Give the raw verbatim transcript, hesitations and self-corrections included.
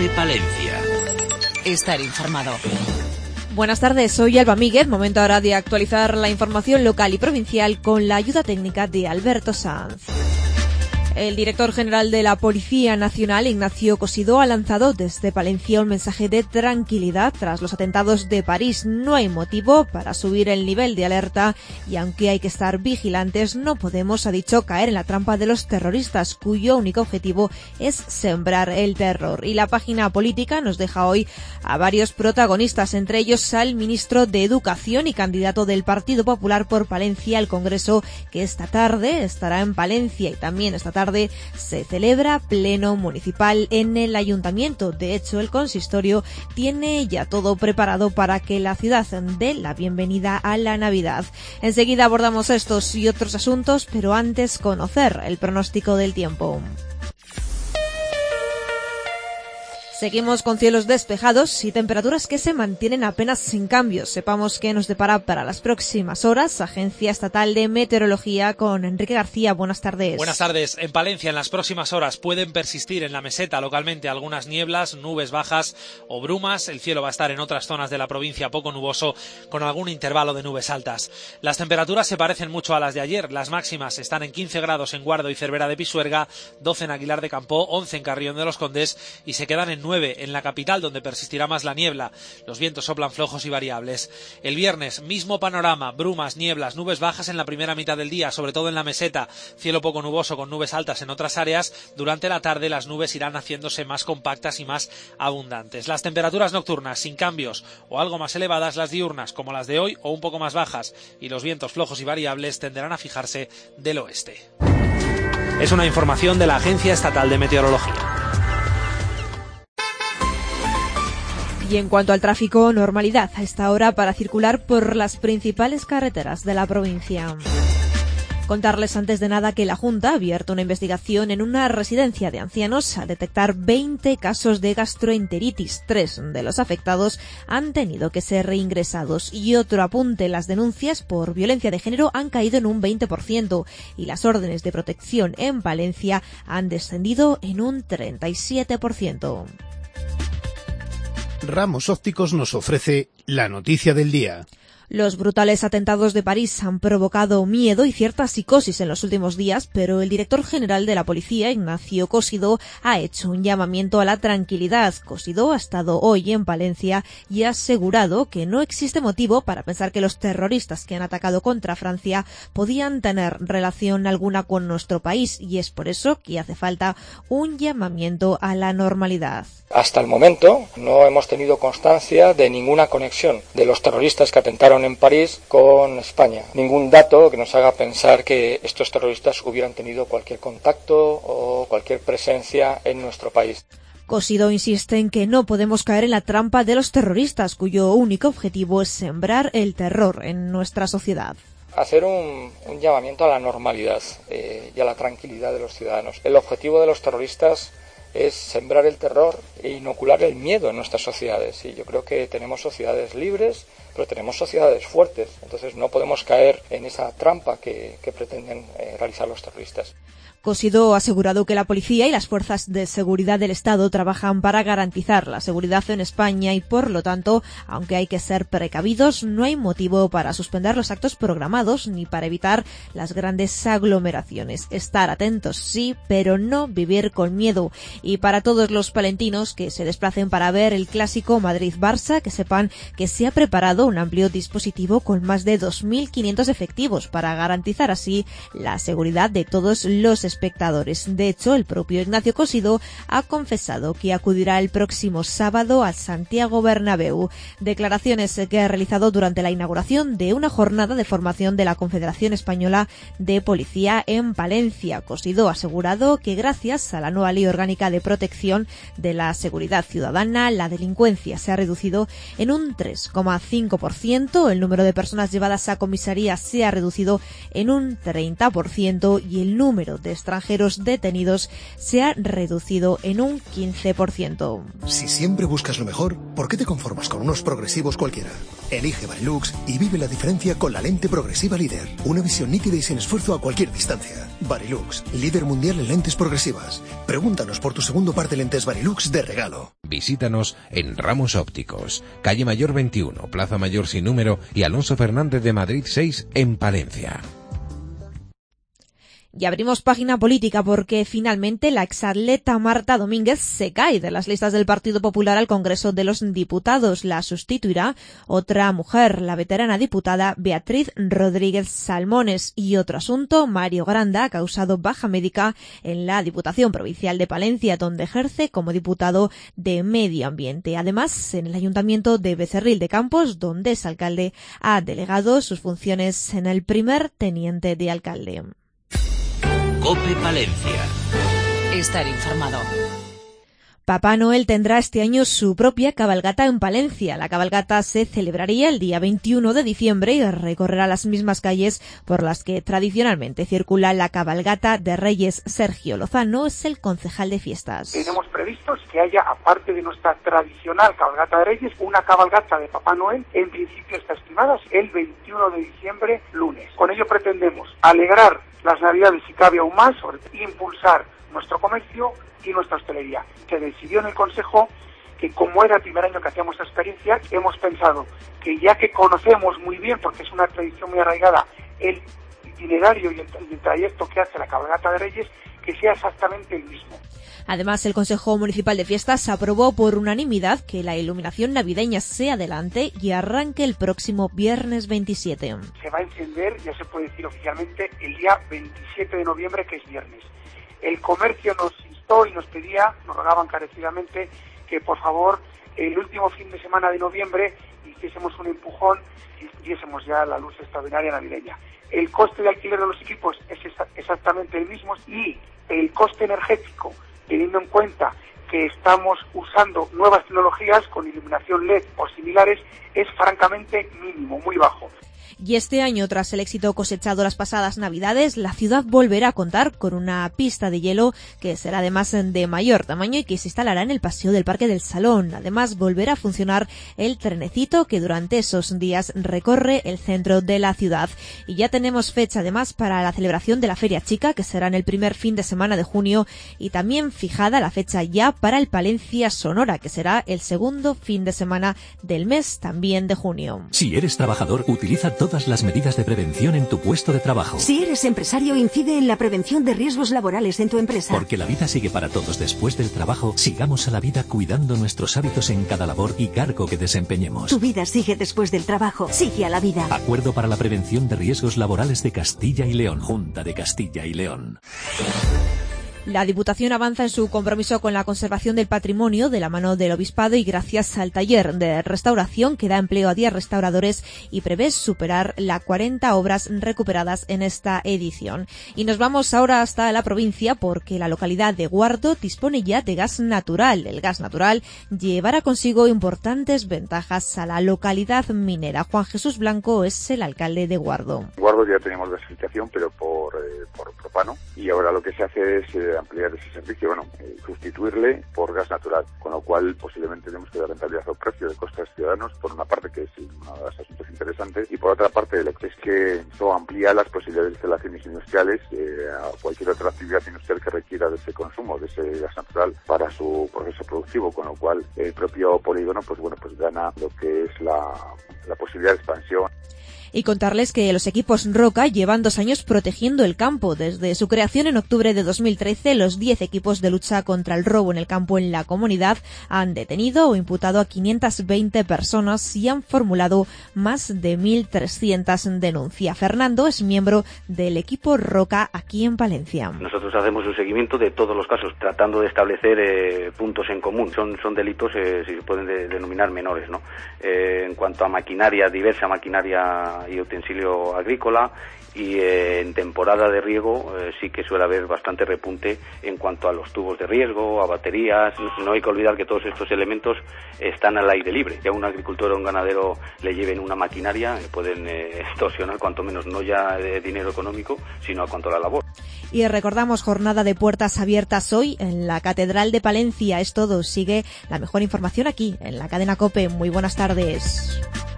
Cope Palencia. Estar informado. Buenas tardes, soy Alba Míguez. Momento ahora de actualizar la información local y provincial con la ayuda técnica de Alberto Sanz. El director general de la Policía Nacional, Ignacio Cosidó, ha lanzado desde Palencia un mensaje de tranquilidad tras los atentados de París. No hay motivo para subir el nivel de alerta y aunque hay que estar vigilantes, no podemos, ha dicho, caer en la trampa de los terroristas, cuyo único objetivo es sembrar el terror. Y la página política nos deja hoy a varios protagonistas, entre ellos al ministro de Educación y candidato del Partido Popular por Palencia al Congreso, que esta tarde estará en Palencia, y también esta tarde tarde se celebra pleno municipal en el ayuntamiento. De hecho, el consistorio tiene ya todo preparado para que la ciudad dé la bienvenida a la Navidad. Enseguida abordamos estos y otros asuntos, pero antes conocer el pronóstico del tiempo. Seguimos con cielos despejados y temperaturas que se mantienen apenas sin cambios. Sepamos qué nos depara para las próximas horas. Agencia Estatal de Meteorología con Enrique García. Buenas tardes. Buenas tardes. En Palencia, en las próximas horas pueden persistir en la meseta localmente algunas nieblas, nubes bajas o brumas. El cielo va a estar en otras zonas de la provincia poco nuboso, con algún intervalo de nubes altas. Las temperaturas se parecen mucho a las de ayer. Las máximas están en quince grados en Guardo y Cervera de Pisuerga, doce en Aguilar de Campoo, once en Carrión de los Condes y se quedan en en la capital, donde persistirá más la niebla. Los vientos soplan flojos y variables. El viernes, mismo panorama, brumas, nieblas, nubes bajas en la primera mitad del día, sobre todo en la meseta, cielo poco nuboso con nubes altas en otras áreas. Durante la tarde las nubes irán haciéndose más compactas y más abundantes. Las temperaturas nocturnas sin cambios o algo más elevadas, las diurnas como las de hoy o un poco más bajas, y los vientos flojos y variables tenderán a fijarse del oeste. Es una información de la Agencia Estatal de Meteorología. Y en cuanto al tráfico, normalidad a esta hora para circular por las principales carreteras de la provincia. Contarles antes de nada que la Junta ha abierto una investigación en una residencia de ancianos al detectar veinte casos de gastroenteritis. Tres de los afectados han tenido que ser reingresados. Y otro apunte, las denuncias por violencia de género han caído en un veinte por ciento y las órdenes de protección en Palencia han descendido en un treinta y siete por ciento. Ramos Ópticos nos ofrece la noticia del día. Los brutales atentados de París han provocado miedo y cierta psicosis en los últimos días, pero el director general de la policía, Ignacio Cosidó, ha hecho un llamamiento a la tranquilidad. Cosidó ha estado hoy en Palencia y ha asegurado que no existe motivo para pensar que los terroristas que han atacado contra Francia podían tener relación alguna con nuestro país, y es por eso que hace falta un llamamiento a la normalidad. Hasta el momento no hemos tenido constancia de ninguna conexión de los terroristas que atentaron en París con España. Ningún dato que nos haga pensar que estos terroristas hubieran tenido cualquier contacto o cualquier presencia en nuestro país. Cosidó insiste en que no podemos caer en la trampa de los terroristas, cuyo único objetivo es sembrar el terror en nuestra sociedad. Hacer un, un llamamiento a la normalidad eh, y a la tranquilidad de los ciudadanos. El objetivo de los terroristas es sembrar el terror e inocular el miedo en nuestras sociedades. Y yo creo que tenemos sociedades libres, pero tenemos sociedades fuertes. Entonces no podemos caer en esa trampa que, que pretenden eh, realizar los terroristas. Cosidó ha asegurado que la policía y las fuerzas de seguridad del Estado trabajan para garantizar la seguridad en España y, por lo tanto, aunque hay que ser precavidos, no hay motivo para suspender los actos programados ni para evitar las grandes aglomeraciones. Estar atentos, sí, pero no vivir con miedo. Y para todos los palentinos que se desplacen para ver el clásico Madrid-Barça, que sepan que se ha preparado un amplio dispositivo con más de dos mil quinientos efectivos para garantizar así la seguridad de todos los espectadores. De hecho, el propio Ignacio Cosidó ha confesado que acudirá el próximo sábado al Santiago Bernabéu. Declaraciones que ha realizado durante la inauguración de una jornada de formación de la Confederación Española de Policía en Palencia. Cosidó ha asegurado que gracias a la nueva Ley Orgánica de Protección de la Seguridad Ciudadana, la delincuencia se ha reducido en un tres coma cinco por ciento, el número de personas llevadas a comisaría se ha reducido en un treinta por ciento y el número de extranjeros detenidos se ha reducido en un quince por ciento. Si siempre buscas lo mejor, ¿por qué te conformas con unos progresivos cualquiera? Elige Varilux y vive la diferencia con la lente progresiva líder. Una visión nítida y sin esfuerzo a cualquier distancia. Varilux, líder mundial en lentes progresivas. Pregúntanos por tu segundo par de lentes Varilux de regalo. Visítanos en Ramos Ópticos, calle Mayor veintiuno, Plaza Mayor sin número y Alonso Fernández de Madrid seis en Palencia. Y abrimos página política porque finalmente la exatleta Marta Domínguez se cae de las listas del Partido Popular al Congreso de los Diputados. La sustituirá otra mujer, la veterana diputada Beatriz Rodríguez Salmones. Y otro asunto, Mario Granda ha causado baja médica en la Diputación Provincial de Palencia, donde ejerce como diputado de Medio Ambiente. Además, en el Ayuntamiento de Becerril de Campos, donde es alcalde, ha delegado sus funciones en el primer teniente de alcalde. COPE Palencia. Estar informado. Papá Noel tendrá este año su propia cabalgata en Palencia. La cabalgata se celebraría el día veintiuno de diciembre y recorrerá las mismas calles por las que tradicionalmente circula la cabalgata de Reyes. Sergio Lozano es el concejal de fiestas. Tenemos previstos que haya, aparte de nuestra tradicional cabalgata de Reyes, una cabalgata de Papá Noel. En principio está estimada el veintiuno de diciembre, lunes. Con ello pretendemos alegrar las Navidades, si cabe aún más, sobre impulsar nuestro comercio y nuestra hostelería. Se decidió en el Consejo que, como era el primer año que hacíamos esta experiencia, hemos pensado que, ya que conocemos muy bien, porque es una tradición muy arraigada, el itinerario y el, el trayecto que hace la cabalgata de Reyes, que sea exactamente el mismo. Además, el Consejo Municipal de Fiestas aprobó por unanimidad que la iluminación navideña se adelante y arranque el próximo viernes veintisiete. Se va a encender, ya se puede decir oficialmente, el día veintisiete de noviembre, que es viernes. El comercio nos instó y nos pedía, nos rogaban encarecidamente, que por favor el último fin de semana de noviembre hiciésemos un empujón y diésemos ya la luz extraordinaria navideña. El coste de alquiler de los equipos es exactamente el mismo y el coste energético, teniendo en cuenta que estamos usando nuevas tecnologías con iluminación L E D o similares, es francamente mínimo, muy bajo. Y este año, tras el éxito cosechado las pasadas Navidades, la ciudad volverá a contar con una pista de hielo que será además de mayor tamaño y que se instalará en el paseo del Parque del Salón. Además, volverá a funcionar el trenecito que durante esos días recorre el centro de la ciudad. Y ya tenemos fecha además para la celebración de la Feria Chica, que será en el primer fin de semana de junio, y también fijada la fecha ya para el Palencia Sonora, que será el segundo fin de semana del mes también de junio. Si eres trabajador, utiliza todas las medidas de prevención en tu puesto de trabajo. Si eres empresario, incide en la prevención de riesgos laborales en tu empresa. Porque la vida sigue para todos después del trabajo, sigamos a la vida cuidando nuestros hábitos en cada labor y cargo que desempeñemos. Tu vida sigue después del trabajo, sigue a la vida. Acuerdo para la prevención de riesgos laborales de Castilla y León. Junta de Castilla y León. La Diputación avanza en su compromiso con la conservación del patrimonio de la mano del Obispado y gracias al taller de restauración que da empleo a diez restauradores y prevé superar las cuarenta obras recuperadas en esta edición. Y nos vamos ahora hasta la provincia porque la localidad de Guardo dispone ya de gas natural. El gas natural llevará consigo importantes ventajas a la localidad minera. Juan Jesús Blanco es el alcalde de Guardo. En Guardo ya teníamos gasificación, pero por, eh, por propano, y ahora lo que se hace es eh, ampliar ese servicio, bueno, eh, sustituirle por gas natural, con lo cual posiblemente tenemos que dar rentabilidad al precio de costas ciudadanos, por una parte, que es uno de los asuntos interesantes, y por otra parte, lo que es que esto amplía las posibilidades de instalaciones industriales eh, a cualquier otra actividad industrial que requiera de ese consumo, de ese gas natural para su proceso productivo, con lo cual el propio polígono, pues bueno, pues gana lo que es la, la posibilidad de expansión. Y contarles que los equipos Roca llevan dos años protegiendo el campo. Desde su creación en octubre de dos mil trece, los diez equipos de lucha contra el robo en el campo en la comunidad han detenido o imputado a quinientas veinte personas y han formulado más de mil trescientas denuncias. Fernando es miembro del equipo Roca aquí en Palencia. Nosotros hacemos un seguimiento de todos los casos, tratando de establecer eh, puntos en común. Son, son delitos, eh, si se pueden de, denominar menores, ¿no? Eh, en cuanto a maquinaria, diversa maquinaria y utensilio agrícola, y eh, en temporada de riego eh, sí que suele haber bastante repunte en cuanto a los tubos de riego, a baterías. No hay que olvidar que todos estos elementos están al aire libre. Ya a un agricultor o un ganadero le lleven una maquinaria, eh, pueden eh, extorsionar cuanto menos, no ya de dinero económico, sino a cuanto a la labor. Y recordamos jornada de puertas abiertas hoy en la Catedral de Palencia. Es todo. Sigue la mejor información aquí en la cadena COPE. Muy buenas tardes.